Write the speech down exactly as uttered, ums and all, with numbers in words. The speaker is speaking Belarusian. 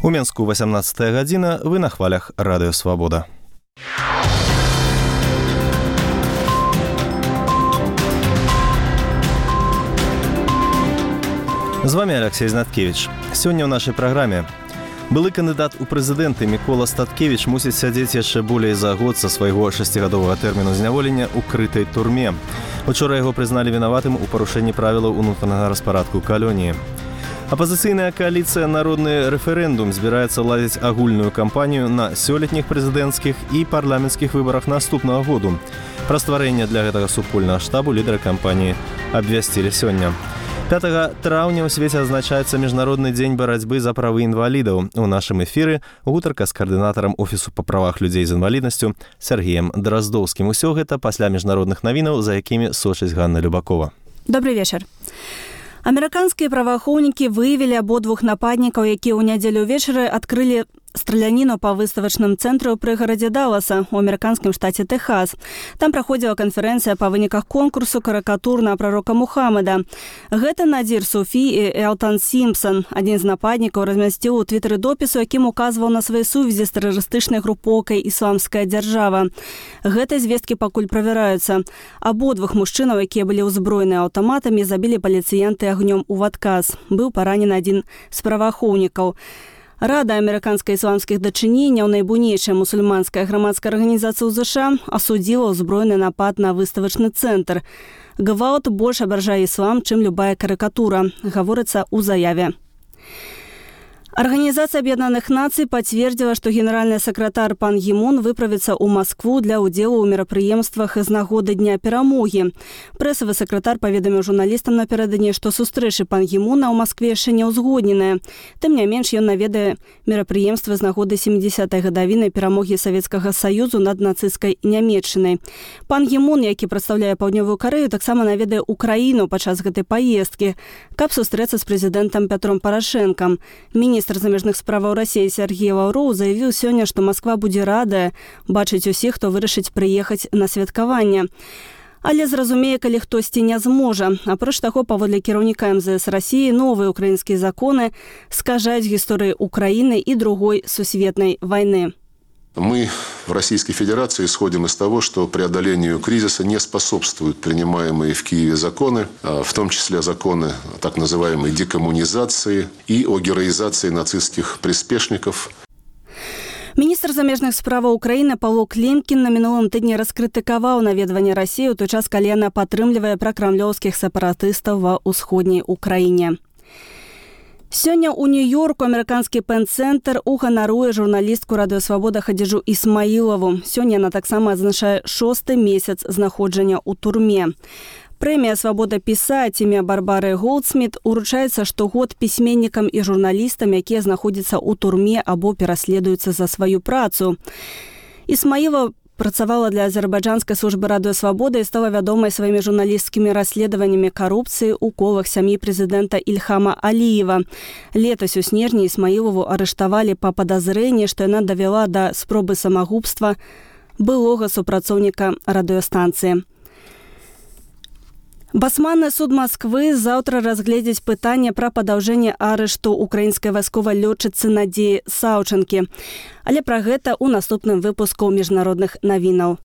У Менску васямнаццатая гадзіна, вы на хвалях Радыё Свабода. З вами Алексей Знаткевич. Сёння ў нашай праграме. Былы кандыдат у прэзідэнты Мікола Статкевіч мусіць сядзець яшчэ болей за год са свайго шасцігадовага тэрміну зняволення ў крытай турме. Учора яго прызналі вінаватым у парушэнні правілаў унутранага распарадку калоніі. Апазіцыйная кааліцыя «Народны рэферэндум» збіраецца ладзіць агульную кампанію на сёлетніх прэзідэнцкіх і парламенцкіх выбарах наступнага году. Пра стварэнне для гэтага супольнага штабу лідары кампаніі абвясцілі сёння. пятага траўня ў свеце адзначаецца Міжнародны дзень барацьбы за правы інвалідаў. У нашым эфіры гутарка з каардынатарам Офісу па правах людзей з інваліднасцю Сергеем Драздоўскім. Усё гэта пасля міжнародных навінаў, за якімі сочыць Ганна Любакова. Добрый вечар. Амерыканскія праваахоўнікі выявілі абодвух нападнікаў, якія ў нядзелю ўвечары адкрылі страляніну па выставачным цэнтры ў прыгарадзе Далласа у амерыканскім штаце Тэхас. Там праходзіла канферэнцыя па выніках конкурсу карыкатур на прарока Мухаммада. Гэта Надзір Суфі і Элтан Сімпсон. Адзін з нападнікаў размясціў у твітары допіс, у якім указваў на свае сувязі з тэрарыстычнай групоўкай «Ісламская дзяржава». Гэтыя звесткі пакуль правяраюцца. Абодвух мужчынаў, якія былі ўзброеныя аўтаматамі, забілі паліцыянты агнём у адказ. Быў паранены адзін з праваахоўнікаў. Рада амерыканскай ісламскіх дачыненняў, найбуйнейшая мусульманская грамадская арганізацыя ў ЗША, асудзіла ўзброены напад на выставачны цэнтр. Гвалт больш абражае іслам, чым любая карыкатура, гаворыцца ў заяве. Арганізацыя Аб'яднаных Нацый пацвердзіла, што генеральны сакратар Пан Гі Мун выправіцца ў Маскву для ўдзелу ў мерапрыемствах з нагоды Дня перамогі. Прэсавы сакратар паведаміў журналістам напярэдадні, што сустрэчы Пан Гі Муна ў Маскве яшчэ не ўзгодненыя. Тым не менш, ён наведае мерапрыемствы з нагоды сямідзесятай гадавіны перамогі Савецкага Саюзу над нацысцкай Нямецчынай. Пан Гі Мун, які прадстаўляе Паўднёвую Карэю, таксама наведае ўкраіну падчас гэтай паездкі, каб сустрэцца з прэзідэнтам Пятром Парашэнкам. Міністр Міністр замежных справаў Расіі Сергей Лаўроў заявіў сёння, што Масква будзе радая бачыць усіх, хто вырашыць прыехаць на святкаванне. Але зразумее, калі хтосьці не зможа. Апроч таго, паводле кіраўніка эм зэ эс Расіі, новыя украінскія законы скажаюць гісторыі Украіны і другой сусветнай вайны. Мы в Российской Федерации исходим из того, что преодолению кризиса не способствуют принимаемые в Киеве законы, в том числе законы так называемой декоммунизации и о героизации нацистских приспешников. Міністр замежных справаў Украіны Павло Клімкін на мінулым тыдні раскрытыкаваў наведванне Расіі ў той час, калі яна падтрымлівае пракрамлёўскіх сепаратыстаў ва ўсходняй Украіне. Сёння ў Нью-Йорку амерыканскі пен-цэнтр уганаруе журналістку Радыё Свабода Хадзіджу Ісмаілаву. Сёння яна таксама адзначае шосты месяц знаходжання ў турме. Прэмія «Свабода пісаць» імя Барбары Голдсміт уручаецца штогод пісьменнікам і журналістам, якія знаходзяцца ў турме або пераследуюцца за сваю працу. Ісмаілова працавала для азербайджанскай службы Радыё Свабода і стала вядомай сваімі журналісцкімі расследаваннямі карупцыі ў колах сям'і прэзідэнта Ільхама Аліева. Летась у снежні Ісмаілову арыштавалі па падазрэнні, што яна давяла да спробы самагубства былога супрацоўніка радыёстанцыі. Басманны суд Масквы заўтра разгледзіць пытанне пра падаўжэнне арышту украінскай вайсковай лётчыцы Надзеі Саўчанкі. Але пра гэта ў наступным выпуску міжнародных навінаў.